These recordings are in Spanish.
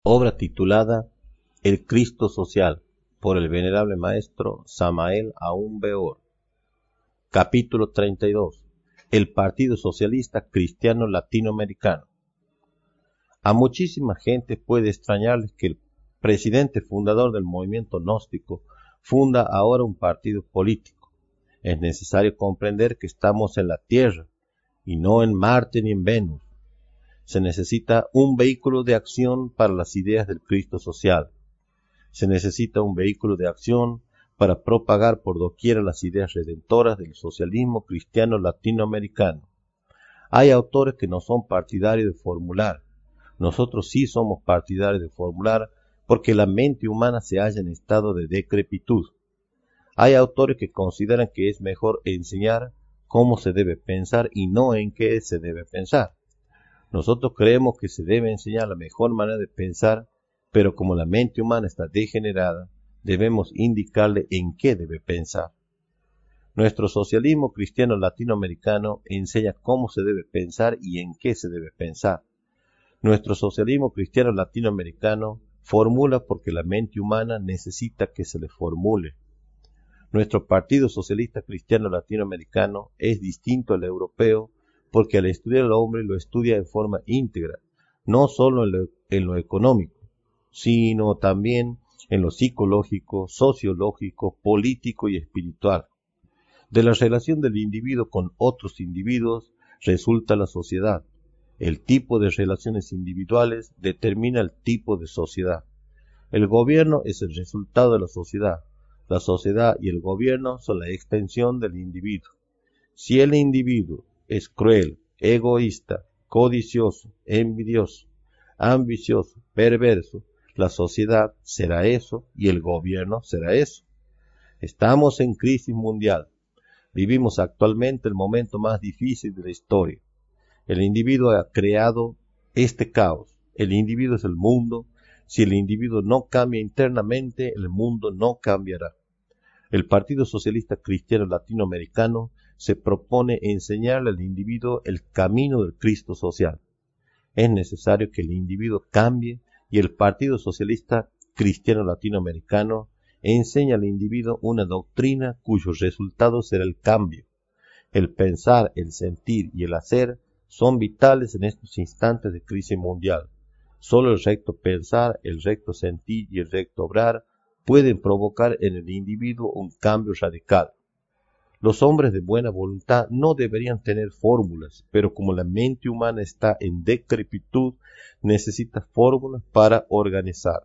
Obra titulada El Cristo Social, por el venerable maestro Samael Aún Weor. Capítulo 32. El Partido Socialista Cristiano Latinoamericano. A muchísima gente puede extrañarles que el presidente fundador del movimiento gnóstico funda ahora un partido político. Es necesario comprender que estamos en la Tierra y no en Marte ni en Venus. Se necesita un vehículo de acción para las ideas del Cristo social. Se necesita un vehículo de acción para propagar por doquiera las ideas redentoras del socialismo cristiano latinoamericano. Hay autores que no son partidarios de formular. Nosotros sí somos partidarios de formular porque la mente humana se halla en estado de decrepitud. Hay autores que consideran que es mejor enseñar cómo se debe pensar y no en qué se debe pensar. Nosotros creemos que se debe enseñar la mejor manera de pensar, pero como la mente humana está degenerada, debemos indicarle en qué debe pensar. Nuestro socialismo cristiano latinoamericano enseña cómo se debe pensar y en qué se debe pensar. Nuestro socialismo cristiano latinoamericano formula porque la mente humana necesita que se le formule. Nuestro Partido Socialista Cristiano Latinoamericano es distinto al europeo porque al estudiar al hombre lo estudia en forma íntegra, no solo en lo económico, sino también en lo psicológico, sociológico, político y espiritual. De la relación del individuo con otros individuos resulta la sociedad. El tipo de relaciones individuales determina el tipo de sociedad. El gobierno es el resultado de la sociedad. La sociedad y el gobierno son la extensión del individuo. Si el individuo es cruel, egoísta, codicioso, envidioso, ambicioso, perverso, la sociedad será eso y el gobierno será eso. Estamos en crisis mundial. Vivimos actualmente el momento más difícil de la historia. El individuo ha creado este caos. El individuo es el mundo. Si el individuo no cambia internamente, el mundo no cambiará. El Partido Socialista Cristiano Latinoamericano se propone enseñarle al individuo el camino del Cristo social. Es necesario que el individuo cambie y el Partido Socialista Cristiano Latinoamericano enseña al individuo una doctrina cuyo resultado será el cambio. El pensar, el sentir y el hacer son vitales en estos instantes de crisis mundial. Solo el recto pensar, el recto sentir y el recto obrar pueden provocar en el individuo un cambio radical. Los hombres de buena voluntad no deberían tener fórmulas, pero como la mente humana está en decrepitud, necesita fórmulas para organizar.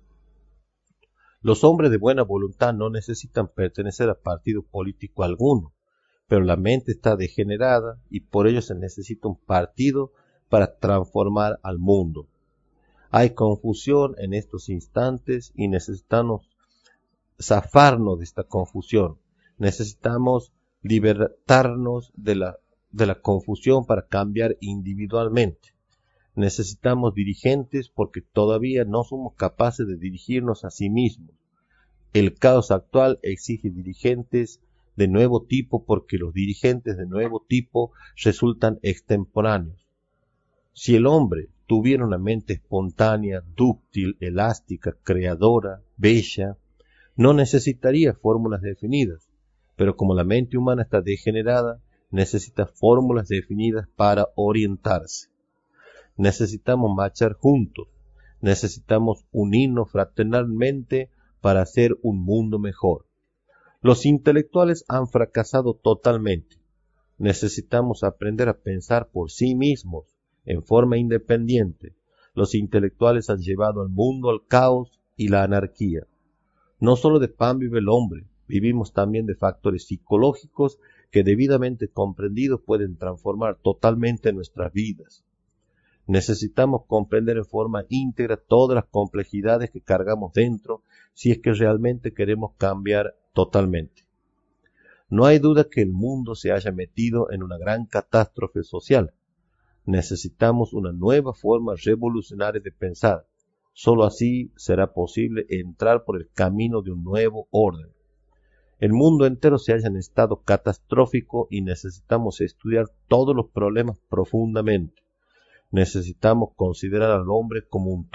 Los hombres de buena voluntad no necesitan pertenecer a partido político alguno, pero la mente está degenerada y por ello se necesita un partido para transformar al mundo. Hay confusión en estos instantes y necesitamos zafarnos de esta confusión. Necesitamos libertarnos de la confusión para cambiar individualmente. Necesitamos dirigentes porque todavía no somos capaces de dirigirnos a sí mismos. El caos actual exige dirigentes de nuevo tipo porque los dirigentes de nuevo tipo resultan extemporáneos. Si el hombre tuviera una mente espontánea, dúctil, elástica, creadora, bella, no necesitaría fórmulas definidas, pero como la mente humana está degenerada, necesita fórmulas definidas para orientarse. Necesitamos marchar juntos, necesitamos unirnos fraternalmente para hacer un mundo mejor. Los intelectuales han fracasado totalmente. Necesitamos aprender a pensar por sí mismos, en forma independiente. Los intelectuales han llevado al mundo al caos y la anarquía. No solo de pan vive el hombre, vivimos también de factores psicológicos que debidamente comprendidos pueden transformar totalmente nuestras vidas. Necesitamos comprender en forma íntegra todas las complejidades que cargamos dentro si es que realmente queremos cambiar totalmente. No hay duda que el mundo se haya metido en una gran catástrofe social. Necesitamos una nueva forma revolucionaria de pensar. Solo así será posible entrar por el camino de un nuevo orden. El mundo entero se halla en estado catastrófico y necesitamos estudiar todos los problemas profundamente. Necesitamos considerar al hombre como un todo,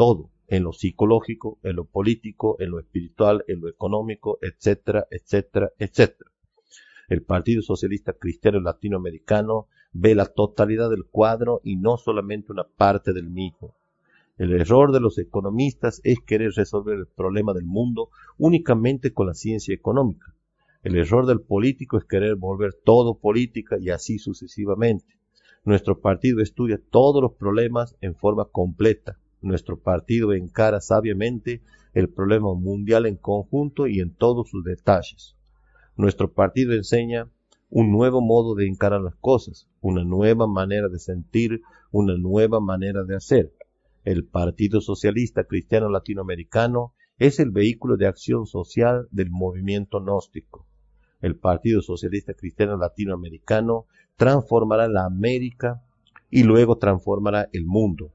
en lo psicológico, en lo político, en lo espiritual, en lo económico, etcétera, etcétera, etcétera. El Partido Socialista Cristiano Latinoamericano ve la totalidad del cuadro y no solamente una parte del mismo. El error de los economistas es querer resolver el problema del mundo únicamente con la ciencia económica. El error del político es querer volver todo política y así sucesivamente. Nuestro partido estudia todos los problemas en forma completa. Nuestro partido encara sabiamente el problema mundial en conjunto y en todos sus detalles. Nuestro partido enseña un nuevo modo de encarar las cosas, una nueva manera de sentir, una nueva manera de hacer. El Partido Socialista Cristiano Latinoamericano es el vehículo de acción social del movimiento gnóstico. El Partido Socialista Cristiano Latinoamericano transformará la América y luego transformará el mundo.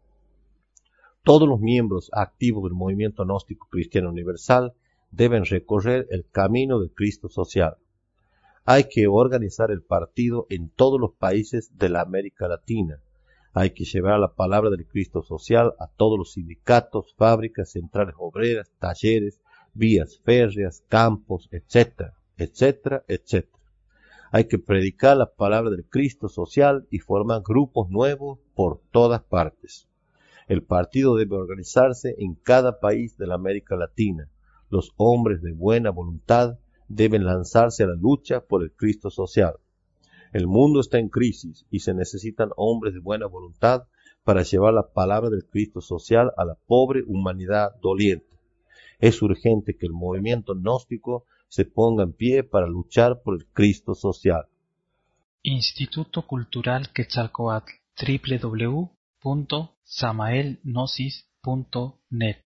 Todos los miembros activos del movimiento gnóstico cristiano universal deben recorrer el camino del Cristo social. Hay que organizar el partido en todos los países de la América Latina. Hay que llevar la palabra del Cristo social a todos los sindicatos, fábricas, centrales obreras, talleres, vías férreas, campos, etcétera, etcétera, etcétera. Hay que predicar la palabra del Cristo social y formar grupos nuevos por todas partes. El partido debe organizarse en cada país de la América Latina. Los hombres de buena voluntad deben lanzarse a la lucha por el Cristo social. El mundo está en crisis y se necesitan hombres de buena voluntad para llevar la palabra del Cristo social a la pobre humanidad doliente. Es urgente que el movimiento gnóstico se ponga en pie para luchar por el Cristo social. Instituto Cultural Quetzalcóatl, www.samaelgnosis.net